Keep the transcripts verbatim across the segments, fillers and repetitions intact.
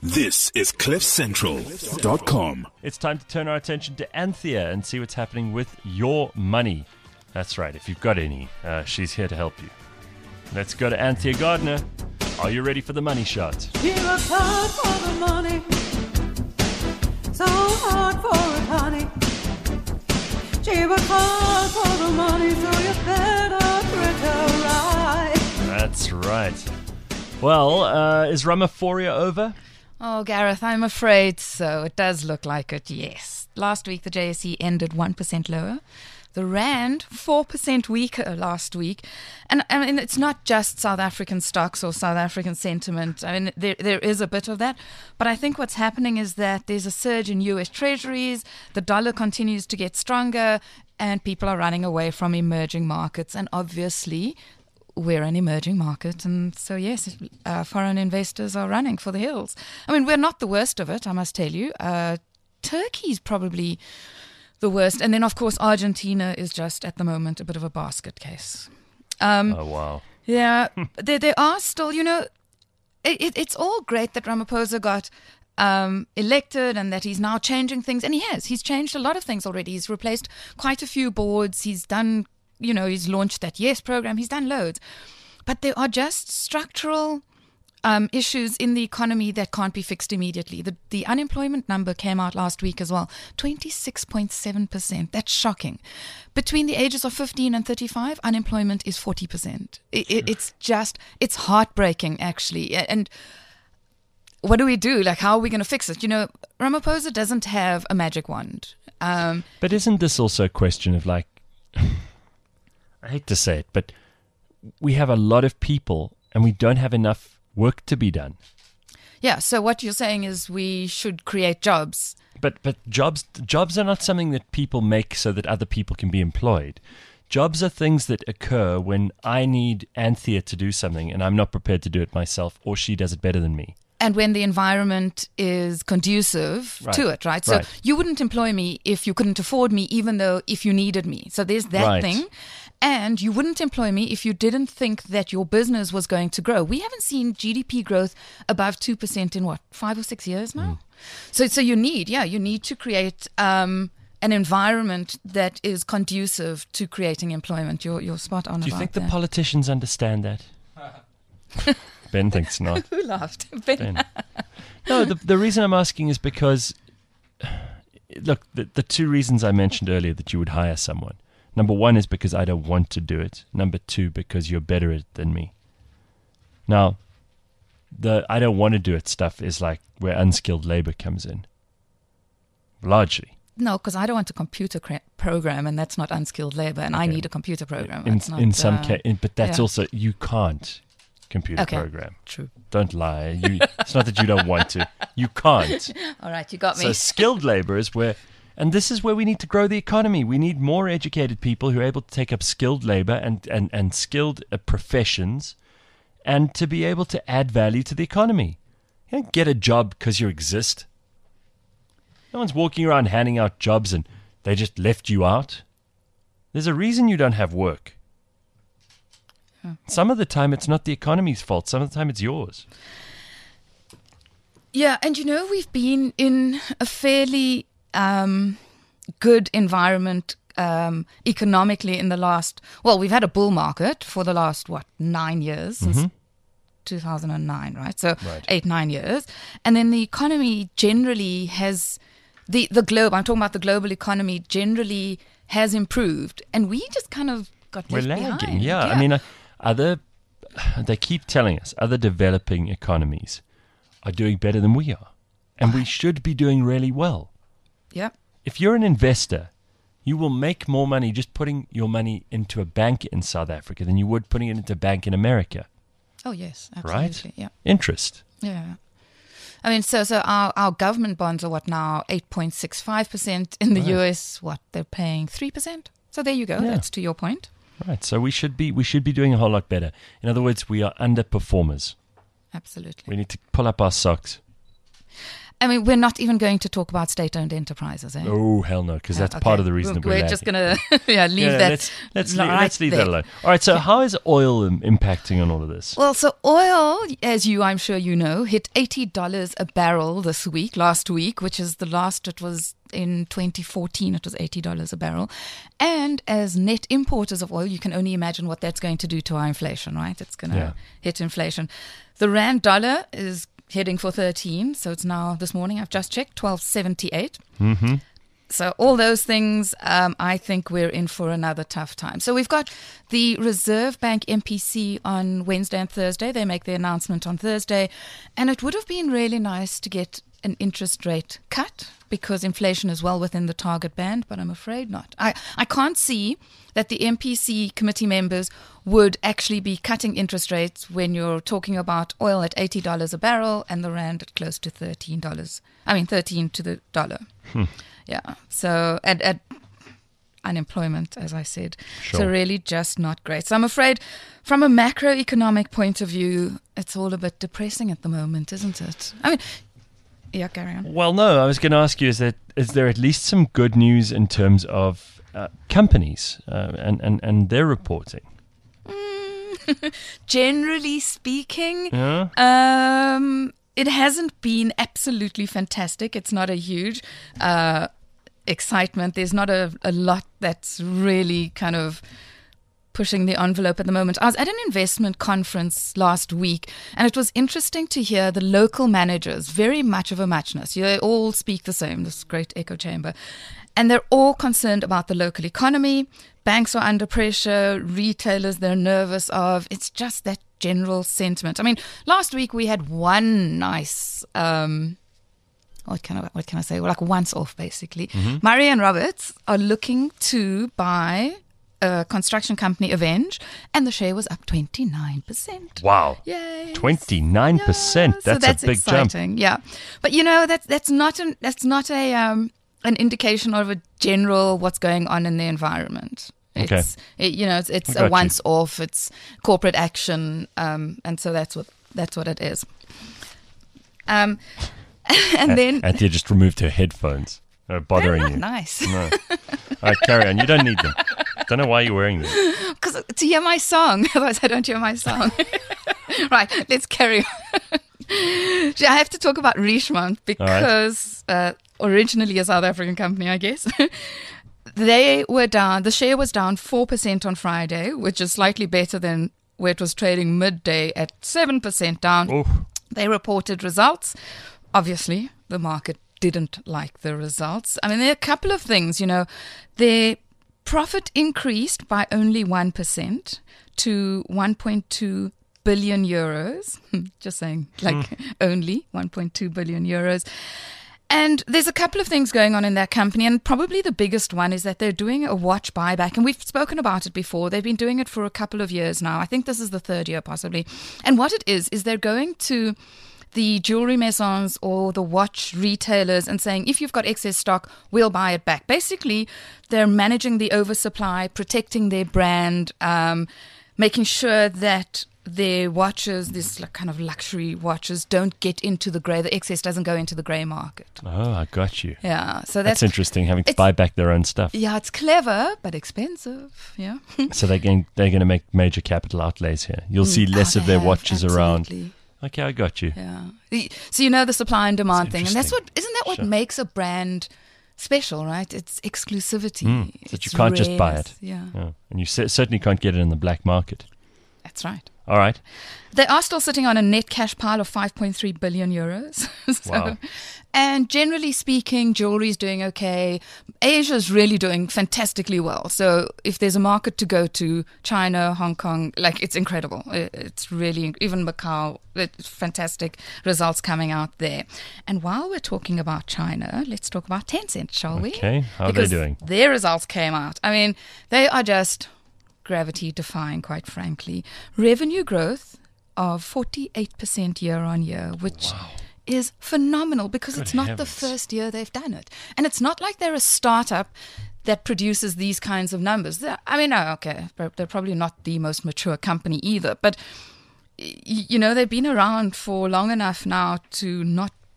This is cliff central dot com. It's time to turn our attention to Anthea and see what's happening with your money. That's right, if you've got any, uh, she's here to help you. Let's go to Anthea Gardner. Are you ready for the money shot? She works hard for the money, so hard for it, honey. She works hard for the money, so you better treat her right. That's right. Well, uh, is Ramaphoria over? Oh, Gareth, I'm afraid so. It does look like it, yes. Last week, the J S E ended one percent lower. The Rand, four percent weaker last week. And I mean, it's not just South African stocks or South African sentiment. I mean, there there is a bit of that. But I think what's happening is that there's a surge in U S treasuries, the dollar continues to get stronger, and people are running away from emerging markets. And obviously, we're an emerging market, and so yes, uh, foreign investors are running for the hills. I mean, we're not the worst of it, I must tell you. Uh, Turkey's probably the worst, and then of course Argentina is just at the moment a bit of a basket case. Um, oh wow! Yeah, there there are still, you know, it, it, it's all great that Ramaphosa got um, elected and that he's now changing things, and he has. He's changed a lot of things already. He's replaced quite a few boards. He's done. You know, he's launched that YES program. He's done loads. But there are just structural um, issues in the economy that can't be fixed immediately. The, the unemployment number came out last week as well, twenty-six point seven percent. That's shocking. Between the ages of fifteen and thirty-five, unemployment is forty percent. It, it, it's just, it's heartbreaking, actually. And what do we do? Like, how are we going to fix it? You know, Ramaphosa doesn't have a magic wand. Um, but isn't this also a question of like, I hate to say it, but we have a lot of people and we don't have enough work to be done. Yeah, so what you're saying is we should create jobs. But but jobs jobs are not something that people make so that other people can be employed. Jobs are things that occur when I need Anthea to do something and I'm not prepared to do it myself, or she does it better than me. And when the environment is conducive right. to it, right? So right. you wouldn't employ me if you couldn't afford me, even though if you needed me. So there's that right. thing. And you wouldn't employ me if you didn't think that your business was going to grow. We haven't seen G D P growth above two percent in what, five or six years now? Mm. So so you need, yeah, you need to create um, an environment that is conducive to creating employment. You're, you're spot on about that. Do you think the politicians understand that? Ben thinks not. Who laughed? Ben. ben. No, the the reason I'm asking is because, look, the, the two reasons I mentioned earlier that you would hire someone. Number one is because I don't want to do it. Number two, because you're better at it than me. Now, the I don't want to do it stuff is like where unskilled labor comes in. Largely. No, because I don't want a computer cra- program, and that's not unskilled labor, and okay. I need a computer program. In, not, in some uh, case, but that's yeah. also, you can't computer okay. program. True. Don't lie. You, it's not that you don't want to. You can't. All right, you got me. So skilled labor is where, and this is where we need to grow the economy. We need more educated people who are able to take up skilled labor and, and, and skilled uh, professions and to be able to add value to the economy. You don't get a job because you exist. No one's walking around handing out jobs and they just left you out. There's a reason you don't have work. Some of the time, it's not the economy's fault. Some of the time, it's yours. Yeah, and you know, we've been in a fairly um, good environment um, economically in the last, well, we've had a bull market for the last, what, nine years, since mm-hmm. two thousand nine, right? So right. eight, nine years. And then the economy generally has, the, the globe, I'm talking about the global economy, generally has improved. And we just kind of got We're left lagging, behind. yeah. yeah. I mean, uh, Other, they keep telling us other developing economies are doing better than we are. And we should be doing really well. Yeah. If you're an investor, you will make more money just putting your money into a bank in South Africa than you would putting it into a bank in America. Oh, yes, absolutely. Right? Yeah. Interest. Yeah. I mean, so so our, our government bonds are what now? eight point six five percent. In the right. U S, what? They're paying three percent. So there you go. Yeah. That's to your point. Right, so we should be we should be doing a whole lot better. In other words, we are underperformers. Absolutely. We need to pull up our socks. I mean, we're not even going to talk about state-owned enterprises, eh? Oh, hell no, because that's Okay. part of the reason that we're, We're just going to yeah, leave yeah, that. let's let's, leave, right let's leave there. that alone. All right, so how is oil um, impacting on all of this? Well, so oil, as you, I'm sure you know, hit eighty dollars a barrel this week, last week, which is the last it was in twenty fourteen, it was eighty dollars a barrel. And as net importers of oil, you can only imagine what that's going to do to our inflation, right? It's going to Yeah. hit inflation. The rand dollar is heading for thirteen, so it's now, this morning, I've just checked, twelve seventy-eight. Mm-hmm. So all those things, um, I think we're in for another tough time. So we've got the Reserve Bank M P C on Wednesday and Thursday. They make their announcement on Thursday. And it would have been really nice to get an interest rate cut because inflation is well within the target band, but I'm afraid not. I, I can't see that the M P C committee members would actually be cutting interest rates when you're talking about oil at eighty dollars a barrel and the rand at close to thirteen dollars. I mean, thirteen to the dollar. Hmm. Yeah. So at, at unemployment, as I said. Sure. So really just not great. So I'm afraid from a macroeconomic point of view, it's all a bit depressing at the moment, isn't it? I mean, yeah, carry on. Well, no, I was going to ask you: is that is there at least some good news in terms of uh, companies uh, and, and and their reporting? Generally speaking, Yeah. um, it hasn't been absolutely fantastic. It's not a huge uh, excitement. There's not a, a lot that's really kind of pushing the envelope at the moment. I was at an investment conference last week, and it was interesting to hear the local managers, very much of a muchness. They all speak the same, this great echo chamber. And they're all concerned about the local economy. Banks are under pressure. Retailers, they're nervous of. It's just that general sentiment. I mean, last week we had one nice, um, what can I, what can I say? Well, like once off, basically. Mm-hmm. Murray and Roberts are looking to buy a construction company, Avenge, and the share was up twenty-nine percent. Wow. Yay. twenty-nine percent. Yeah, so That's, that's a big jump. exciting. Yeah. But you know, that's that's not an that's not a um an indication of a general what's going on in the environment. Okay. It's it, you know, it's, it's I a got you. once off, it's corporate action, um, and so that's what that's what it is. Um and then Anthea just removed her headphones. They're bothering they're you. not nice. No. All right, carry on. You don't need them. Don't know why you're wearing them. Because to hear my song, otherwise I don't hear my song. Right, let's carry on. I have to talk about Richemont because uh, originally a South African company, I guess. They were down, the share was down four percent on Friday, which is slightly better than where it was trading midday at seven percent down. Oh, They reported results. Obviously, the market didn't like the results. I mean, there are a couple of things, you know. Their profit increased by only one percent to one point two billion euros. Just saying, like only one point two billion euros. And there's a couple of things going on in that company, and probably the biggest one is that they're doing a watch buyback, and we've spoken about it before. They've been doing it for a couple of years now. I think this is the third year possibly. And what it is, is they're going to the jewelry maisons or the watch retailers and saying, if you've got excess stock, we'll buy it back. Basically, they're managing the oversupply, protecting their brand, um, making sure that their watches, this like kind of luxury watches, don't get into the grey. The excess doesn't go into the grey market. oh, I got you. Yeah, so That's that's, interesting, having to it's- buy back their own stuff. yeah, it's clever but expensive. Yeah, So they're going, they're going to make major capital outlays here. You'll see less Oh, of they their have, watches around. absolutely. Okay, I got you. Yeah. The- So you know the supply and demand thing, and that's interesting. what isn't that what Sure. makes a brand special, right? It's exclusivity. Mm, that It's you can't just buy rareness. it. Yeah, Yeah. And you cer- certainly can't get it in the black market. that's right. All right. They are still sitting on a net cash pile of five point three billion euros. so, Wow. And generally speaking, jewelry is doing okay. Asia is really doing fantastically well. So if there's a market to go to, China, Hong Kong, like it's incredible. It- It's really, even Macau, it's fantastic results coming out there. And while we're talking about China, let's talk about Tencent, shall we? Okay. How are they Because doing? Their results came out. I mean, they are just gravity defying, quite frankly. Revenue growth of forty-eight percent year on year, which is phenomenal because Good it's not the heavens. first year they've done it. And it's not like they're a startup that produces these kinds of numbers. They're- I mean, no, okay, they're they're probably not the most mature company either, but y- you know, they've been around for long enough now to not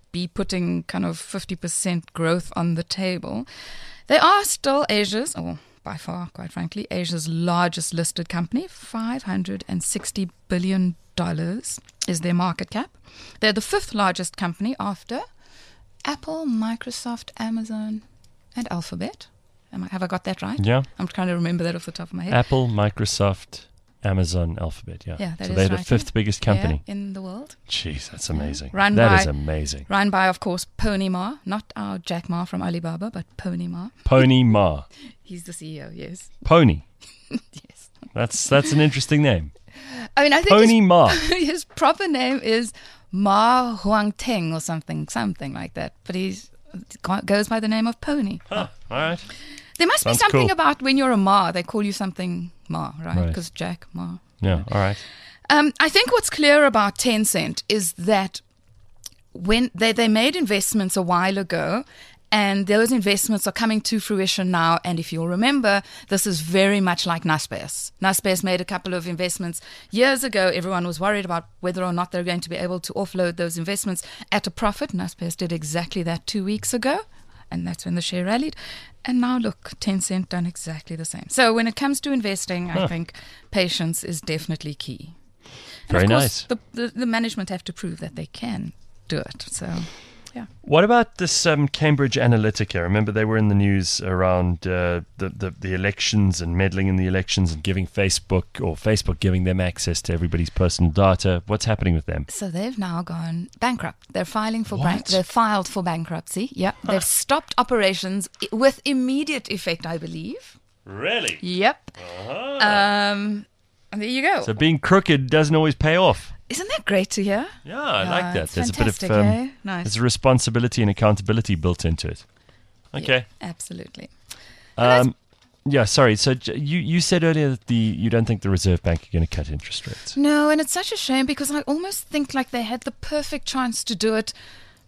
be putting kind of fifty percent growth on the table. They are still Asia's, or by far, quite frankly, Asia's largest listed company. five hundred sixty billion dollars is their market cap. They're the fifth largest company after Apple, Microsoft, Amazon, and Alphabet. Am I, have I got that right? Yeah. I'm trying to remember that off the top of my head. Apple, Microsoft, Amazon, Alphabet. Yeah. Yeah, that so is they're right, the fifth yeah. biggest company. Yeah, in the world. Jeez, that's amazing. Run That by- is amazing. Run by, of course, Pony Ma. Not our Jack Ma from Alibaba, but Pony Ma. Pony Ma. He's the C E O, yes. Pony. Yes. That's that's an interesting name. I mean, I think Pony his, Ma. his proper name is Ma Huangteng or something, something like that. But he's goes by the name of Pony. Huh, all right. There must Sounds be something cool. about when you're a Ma, they call you something Ma, right? Right. Because Jack Ma. Yeah, all right. Um, I think what's clear about Tencent is that when they, they made investments a while ago, and those investments are coming to fruition now. And if you'll remember, this is very much like Naspers. Naspers made a couple of investments years ago. Everyone was worried about whether or not they're going to be able to offload those investments at a profit. Naspers did exactly that two weeks ago, and that's when the share rallied. And now look, Tencent done exactly the same. So when it comes to investing, Huh. I think patience is definitely key. And Very of course, nice. The, the, the management have to prove that they can do it. So, yeah. What about this um, Cambridge Analytica? Remember they were in the news around uh, the, the, the elections and meddling in the elections and giving Facebook or Facebook giving them access to everybody's personal data. What's happening with them? So they've now gone bankrupt. They're filing for What? bank. They're filed for bankruptcy. Yeah, they've stopped operations i- with immediate effect, I believe. Really? Yep. Um, and there you go. So being crooked doesn't always pay off. Isn't that great to hear? Yeah, I Yeah, like that. it's There's a bit of fantastic, um, eh? Nice. there's a responsibility and accountability built into it. Okay. Yeah, absolutely. And Um, yeah, sorry. So j- you, you said earlier that the you don't think the Reserve Bank are going to cut interest rates. No, and it's such a shame because I almost think like they had the perfect chance to do it.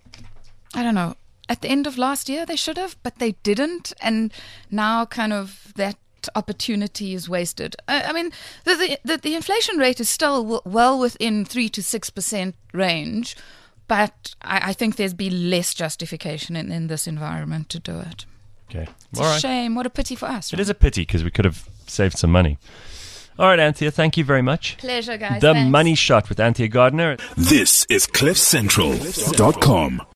I don't know. At the end of last year, they should have, but they didn't. And now kind of that opportunity is wasted. I, I mean, the, the, the, the inflation rate is still w- well within three to six percent range, but I, I think there's be less justification in, in this environment to do it. Okay. It's All a right. shame. What a pity for us. It right? is a pity because we could have saved some money. All right, Anthea, thank you very much. Pleasure, guys. The Thanks. Money Shot with Anthea Gardner. This is cliff central dot com.